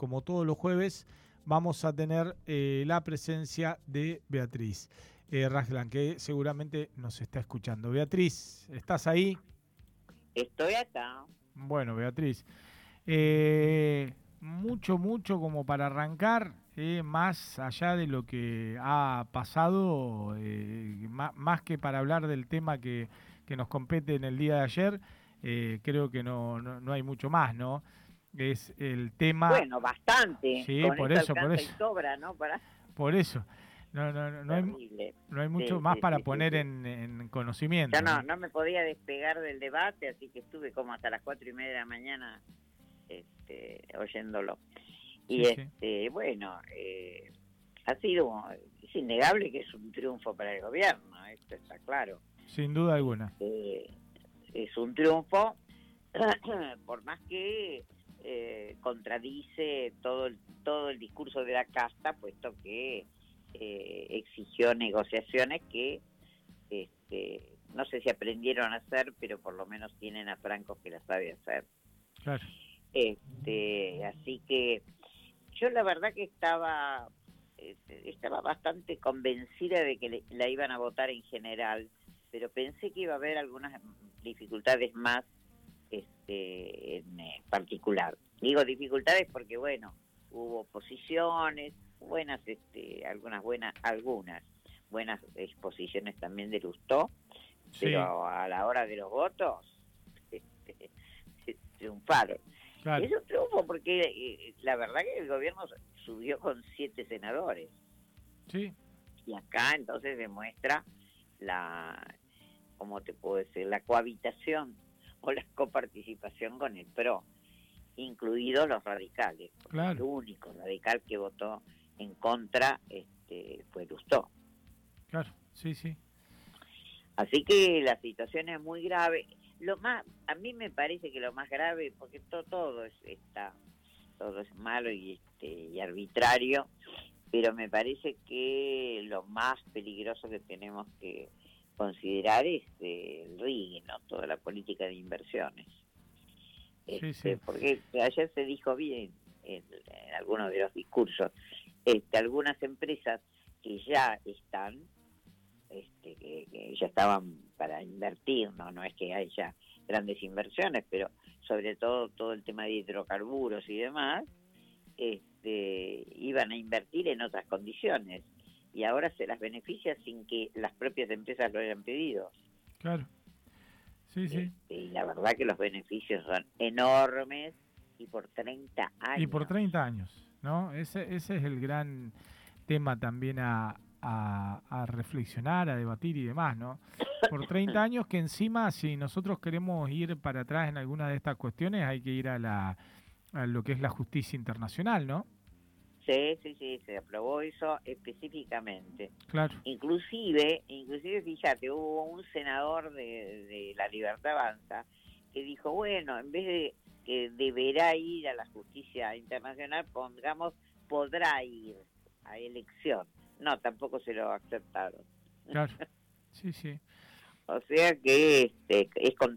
como todos los jueves, vamos a tener la presencia de Beatriz Raglan, que seguramente nos está escuchando. Beatriz, ¿estás ahí? Estoy acá. Bueno, Beatriz, mucho como para arrancar, más allá de lo que ha pasado, más que para hablar del tema que nos compete en el día de ayer, creo que no hay mucho más, ¿no? Es el tema... Bueno, bastante. Sí, Con por esto eso, alcanza y sobra, ¿no? por eso. No hay, Terrible. no hay mucho Sí, más sí, para sí, sí, poner sí. en conocimiento, Ya ¿no? no me podía despegar del debate, así que estuve como hasta las 4:30 de la mañana oyéndolo. Y Sí, sí. bueno, ha sido, es innegable que es un triunfo para el gobierno, esto está claro. Sin duda alguna. Es un triunfo, por más que contradice todo el discurso de la casta, puesto que exigió negociaciones que no sé si aprendieron a hacer, pero por lo menos tienen a Franco que las sabe hacer. Claro. Así que yo la verdad que estaba bastante convencida de que la iban a votar en general, pero pensé que iba a haber algunas dificultades más en particular. Digo dificultades porque, bueno, hubo posiciones, algunas buenas exposiciones también de Lustó, Sí. pero a la hora de los votos triunfaron. Claro. Es un triunfo porque la verdad que el gobierno subió con 7 senadores. Sí. Y acá entonces demuestra ¿cómo te puedo decir? La cohabitación o la coparticipación con el PRO, incluidos los radicales. Claro. El único radical que votó en contra fue Lustó. Claro, sí, sí. Así que la situación es muy grave. A mí me parece que lo más grave, porque todo es malo y arbitrario, pero me parece que lo más peligroso que tenemos que considerar es el RIGI, ¿no? Toda la política de inversiones. Sí. Porque ayer se dijo bien en algunos de los discursos, algunas empresas que ya están, que ya estaban para invertir, no es que haya grandes inversiones, pero sobre todo el tema de hidrocarburos y demás, iban a invertir en otras condiciones y ahora se las beneficia sin que las propias empresas lo hayan pedido. Claro. Sí. Y la verdad que los beneficios son enormes y por 30 años. Y por 30 años, ¿no? Ese es el gran tema también a reflexionar, a debatir y demás, ¿no? Por 30 años que encima, si nosotros queremos ir para atrás en alguna de estas cuestiones, hay que ir a lo que es la justicia internacional, ¿no? Sí, se aprobó eso específicamente. Claro. Inclusive, fíjate, hubo un senador de La Libertad Avanza que dijo, bueno, en vez de que deberá ir a la justicia internacional, pongamos, podrá ir a elección. No, tampoco se lo aceptaron. Claro, sí. O sea que es con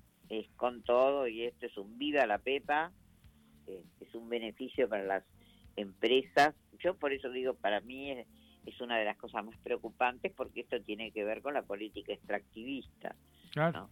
todo y esto es un viva la pepa, es un beneficio para las empresas. Yo por eso digo, para mí es una de las cosas más preocupantes porque esto tiene que ver con la política extractivista. Claro. ¿No?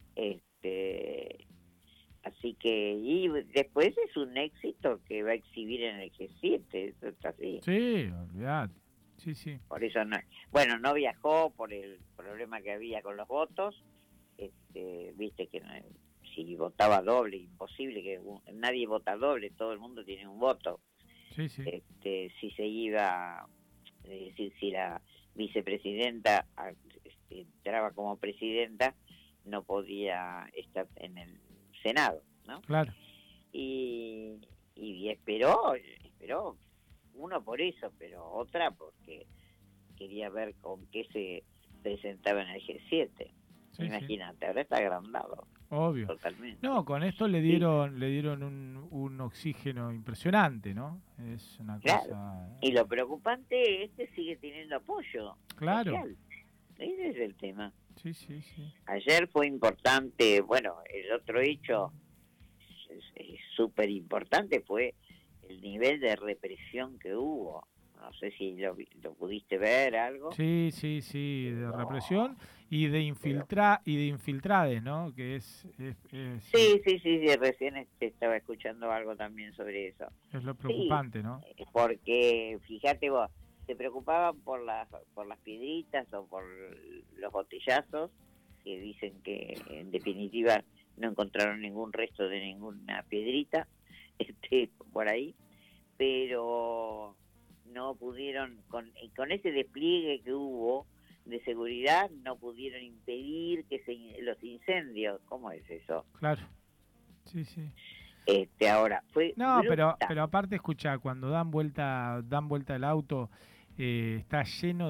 Así que, y después es un éxito que va a exhibir en el G7, eso está así. Sí, olvidate. Sí. Por eso no viajó por el problema que había con los votos. Viste que si votaba doble, imposible, que nadie vota doble, todo el mundo tiene un voto. Sí. Si se iba, es decir, si la vicepresidenta entraba como presidenta, no podía estar en el Senado, ¿no? Claro. Y esperó uno por eso, pero otra porque quería ver con qué se presentaba en el G7. Sí, Imagínate, ahora está agrandado. Obvio. Totalmente. No, con esto le dieron un oxígeno impresionante, ¿no? Es una cosa... Y lo preocupante es que sigue teniendo apoyo social. Ese es el tema. Sí. Ayer fue importante, bueno, el otro hecho súper importante fue el nivel de represión que hubo. No sé si lo pudiste ver algo. Sí, sí, sí, de Pero, represión y de pero infiltrades, ¿no? Que sí, sí, sí, sí, recién estaba escuchando algo también sobre eso. es lo Sí, preocupante, ¿no? porque fíjate vos, se preocupaban por las piedritas o por los botellazos, que dicen que en definitiva no encontraron ningún resto de ninguna piedrita por ahí, pero no pudieron, con ese despliegue que hubo de seguridad, no pudieron impedir que los incendios. ¿Cómo es eso? Claro, sí, sí. Ahora, fue No, brutal. pero aparte, escucha, cuando dan vuelta el auto, está lleno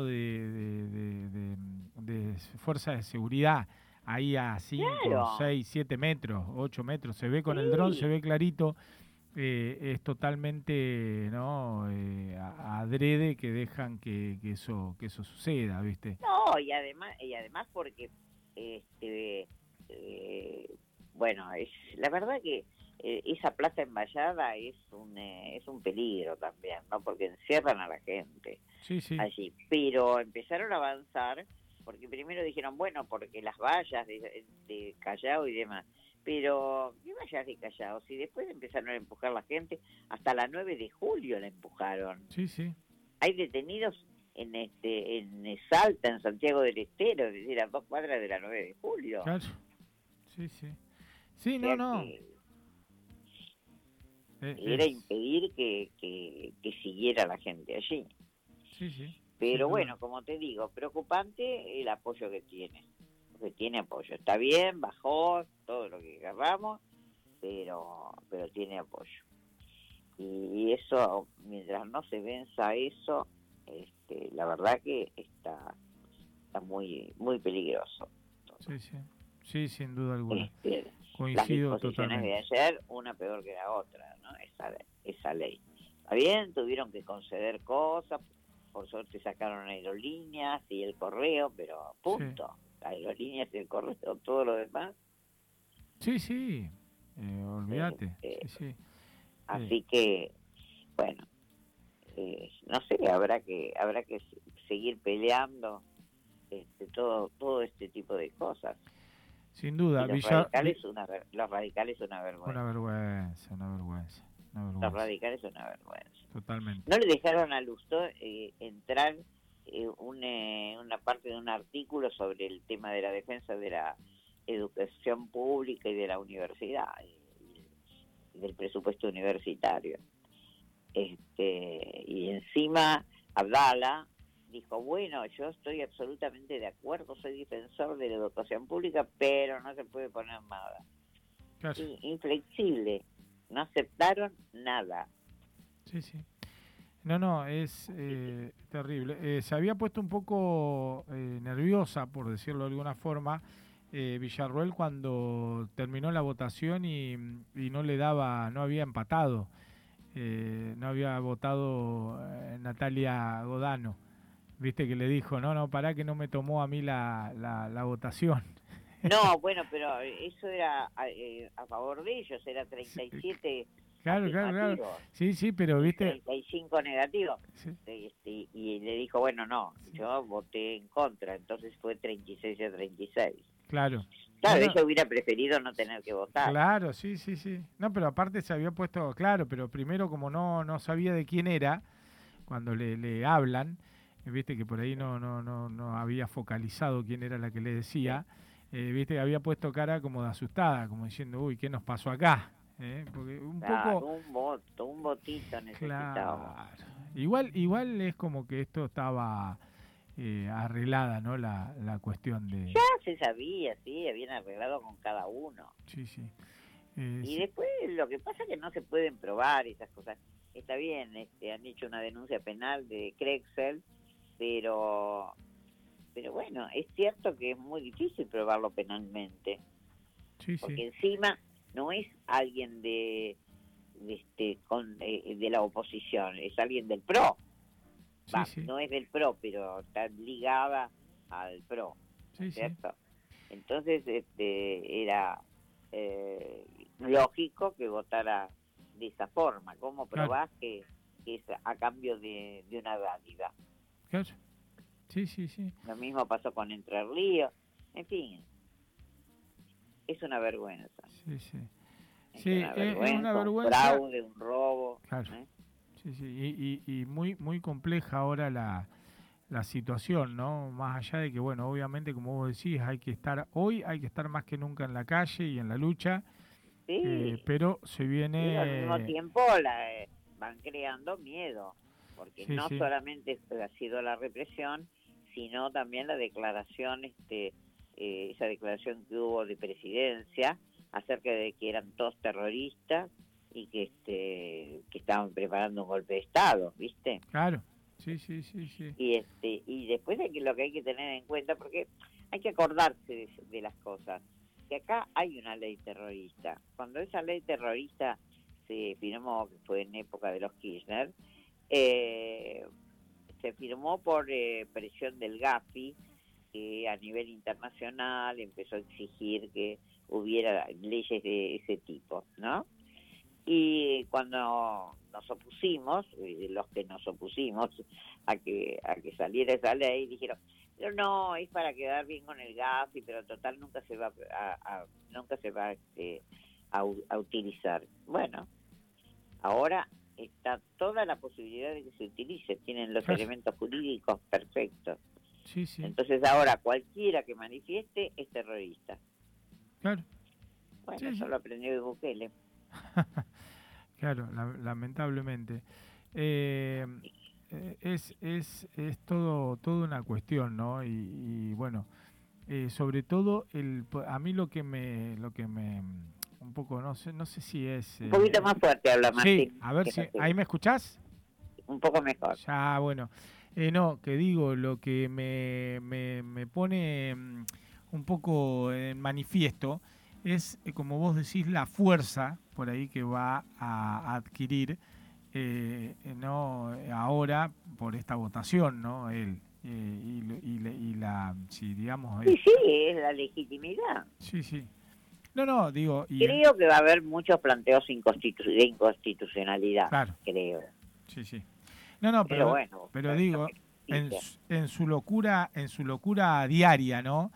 de fuerzas de seguridad, ahí a 5, Claro, 6, 7 metros, 8 metros, se ve con el dron, se sí. ve clarito, es totalmente, ¿no? Adrede que dejan que eso suceda, ¿viste? No, y además porque, este, eh, bueno, la verdad que esa plaza emballada es un peligro también, ¿no? Porque encierran a la gente Sí, sí, allí. Pero empezaron a avanzar, porque primero dijeron, bueno, porque las vallas de Callao y demás. Pero, ¿qué vallas de Callao? Si después empezaron a empujar la gente, hasta la 9 de julio la empujaron. sí, sí, Hay detenidos en Salta, en Santiago del Estero, es decir, a 2 cuadras de la 9 de julio. claro, sí, sí. O Sí, no, sea no, que era es, impedir que siguiera la gente allí. sí, sí, sin Pero duda. bueno, como te digo, preocupante el apoyo que tiene. Porque tiene apoyo. Está bien, bajó todo lo que agarramos, pero tiene apoyo. Y eso, mientras no se venza eso, la verdad que está muy muy peligroso. Sí, sí, sí, sin duda alguna. Este, las Coincido disposiciones de totalmente. ayer, una peor que la otra, ¿no? Esa ley. Está bien, tuvieron que conceder cosas, por suerte sacaron aerolíneas y el correo, pero Sí, punto. Aerolíneas y el correo, todo lo demás. sí, sí, olvídate, Este, sí, sí. Eh, así que, bueno, no sé, habrá que seguir peleando todo este tipo de cosas. sin Y duda, los radicales una una vergüenza. vergüenza, una vergüenza, una Los vergüenza, radicales una vergüenza. totalmente. No le dejaron a Lustó entrar una parte de un artículo sobre el tema de la defensa de la educación pública y de la universidad y del presupuesto universitario. Y encima Abdala dijo, bueno, yo estoy absolutamente de acuerdo, soy defensor de la educación pública, pero no se puede poner nada. Claro, Inflexible, no aceptaron nada. sí, sí. No, no, es Así que, terrible. Se había puesto un poco nerviosa, por decirlo de alguna forma, Villarroel cuando terminó la votación y no le daba, no había empatado, no había votado Natalia Godano. Viste que le dijo, no, no, pará que no me tomó a mí la votación. no, bueno, pero eso era a favor de ellos, era Sí, 37 claro, claro, claro. afirmativos Sí, sí, pero y viste, 35 negativos. sí, Y le dijo, bueno, no, sí, yo voté en contra, entonces fue 36-36. claro. No, Claro, no, ella hubiera preferido no tener que votar. claro, sí, sí, sí. No, pero aparte se había puesto, claro, pero primero como no sabía de quién era, cuando le hablan, viste que por ahí no había focalizado quién era la que le Sí. decía, viste que había puesto cara como de asustada, como diciendo, uy, ¿qué nos pasó acá? Porque un poco, Claro, un votito necesitamos. claro, igual es como que esto estaba arreglada, ¿no? La cuestión de, Ya se sabía, sí, habían arreglado con cada uno. sí, sí, Y sí, después lo que pasa es que no se pueden probar esas cosas. Está bien, han hecho una denuncia penal de Crexel, pero bueno, es cierto que es muy difícil probarlo penalmente, sí, sí, porque encima no es alguien de la oposición, es alguien del PRO. sí, sí, No es del PRO, pero está ligada al PRO, ¿no es sí, sí, cierto? Entonces era lógico que votara de esa forma. ¿Cómo probás que es a cambio de una dádiva? Claro. Sí, sí, sí. Lo mismo pasó con Entre Ríos. En fin, es una vergüenza. Sí, sí. Es Sí, una vergüenza, es una un vergüenza. fraude, un robo. Claro. Sí, sí. Y muy, muy compleja ahora la situación, ¿no? Más allá de que, bueno, obviamente, como vos decís, hoy hay que estar más que nunca en la calle y en la lucha, Sí, pero se pero al mismo viene... tiempo van creando miedo, porque Sí, no sí, solamente ha sido la represión, sino también la declaración, esa declaración que hubo de presidencia acerca de que eran todos terroristas y que estaban preparando un golpe de Estado, ¿viste? claro. Sí, sí, sí, sí. Y después lo que hay que tener en cuenta, porque hay que acordarse de las cosas, que acá hay una ley terrorista. Cuando esa ley terrorista se firmó, que fue en época de los Kirchner, se firmó por presión del Gafi, que a nivel internacional empezó a exigir que hubiera leyes de ese tipo, ¿no? Y cuando nos opusimos, los que nos opusimos a que saliera esa ley, dijeron, pero no, es para quedar bien con el Gafi, pero total nunca se va nunca se va a utilizar. Bueno, ahora está toda la posibilidad de que se utilice, tienen los Claro. elementos jurídicos perfectos. Sí, sí. Entonces ahora cualquiera que manifieste es terrorista. Claro. Bueno, Sí, eso sí. lo aprendió de Bukele. Claro, lamentablemente. Eh, es todo una cuestión, ¿no? Y bueno, sobre todo a mí lo que me un poco no sé si es Un poquito más fuerte habla sí, Martín, a ver que si no sé, ahí me escuchás. un poco mejor. Ya, bueno, no, que digo, lo que me pone un poco en manifiesto es, como vos decís, la fuerza por ahí que va a adquirir, no ahora por esta votación, ¿no? Él, si digamos, Sí, sí, es la legitimidad. sí, sí. No, no, digo, Creo que va a haber muchos planteos de inconstitucionalidad, claro, creo. sí, sí. No, no, Pero bueno, pero es lo digo, que dice. en su locura diaria, ¿no?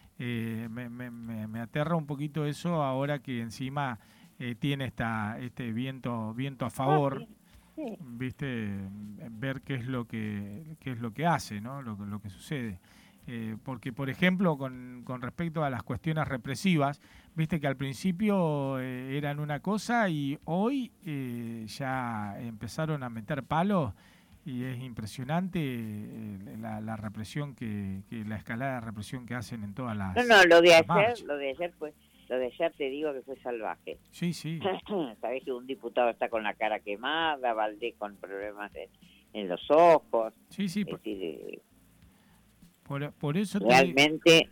Me aterra un poquito eso ahora que encima tiene este viento a Ah, favor, sí, sí. viste, ver qué es lo que hace, ¿no? Lo que sucede. Porque, por ejemplo, con respecto a las cuestiones represivas, viste que al principio eran una cosa y hoy ya empezaron a meter palos y es impresionante la represión la escalada de represión que hacen en todas No, no, las marchas. lo de ayer te digo que fue salvaje. Sí, sí, Sabés que un diputado está con la cara quemada, Valdés con problemas en los ojos. sí, sí, Es decir, por eso realmente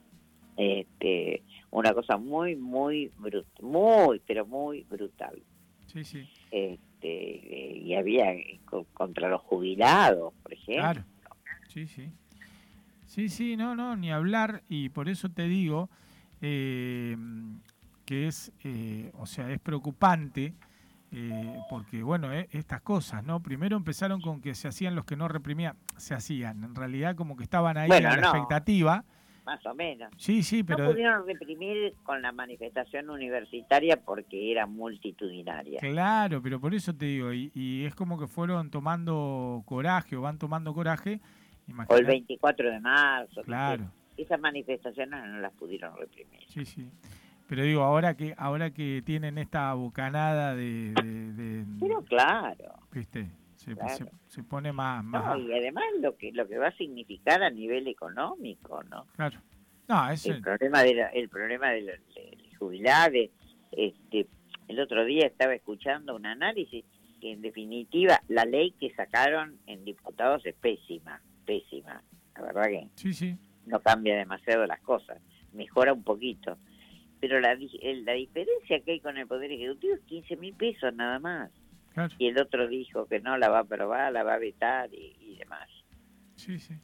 una cosa muy, muy brutal, muy, pero muy brutal. sí, sí, Y había contra los jubilados, por ejemplo. claro, sí, sí. Sí, sí, no, no, ni hablar, y por eso te digo eh, que o sea, es preocupante, porque, bueno, estas cosas, ¿no? Primero empezaron con que se hacían los que no reprimían, se hacían, en realidad como que estaban ahí Bueno, a la no, expectativa. más o menos. Sí, sí, No pero pudieron reprimir con la manifestación universitaria porque era multitudinaria. claro, pero por eso te digo, y es como que fueron tomando coraje o van tomando coraje, O el imagínate, 24 de marzo, ¿viste? claro, Esas manifestaciones no las pudieron reprimir. sí, sí. Pero digo, ahora que tienen esta bocanada Pero claro, ¿viste? claro. Se pone más, No, y además lo que va a significar a nivel económico, ¿no? claro. No, El problema de jubilados, el otro día estaba escuchando un análisis que en definitiva la ley que sacaron en diputados es pésima, pésima. La verdad que sí, sí, no cambia demasiado las cosas, mejora un poquito. Pero la diferencia que hay con el Poder Ejecutivo es 15.000 pesos nada más. claro, Y el otro dijo que no la va a aprobar, la va a vetar y demás. sí, sí,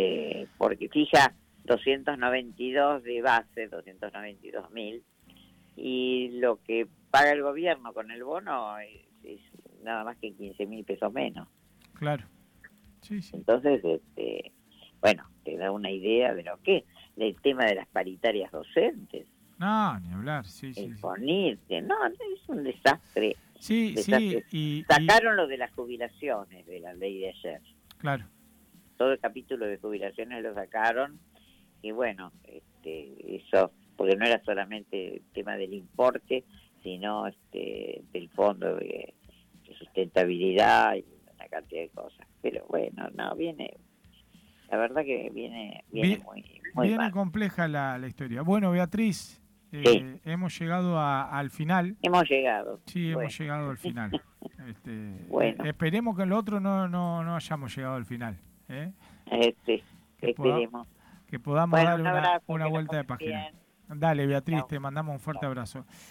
Porque fija 292 de base, 292.000, y lo que paga el gobierno con el bono es nada más que 15.000 pesos menos. Claro. Sí. Entonces, bueno, te da una idea de lo que es el tema de las paritarias docentes. No, ni hablar, sí. Ponirte, no, es un desastre. Sí. Sacaron lo de las jubilaciones de la ley de ayer. Claro. Todo el capítulo de jubilaciones lo sacaron y bueno, eso, porque no era solamente el tema del importe, sino del fondo de sustentabilidad y una cantidad de cosas. Pero bueno, no, la verdad que viene muy viene mal. compleja la historia. Bueno, Beatriz, Sí. hemos llegado al final. Hemos llegado. Sí, bueno. hemos llegado al final. Bueno. Esperemos que en lo otro no hayamos llegado al final. Esperemos. Que podamos bueno, dar un abrazo, una vuelta de página. Bien. Dale, Beatriz, te mandamos un fuerte abrazo.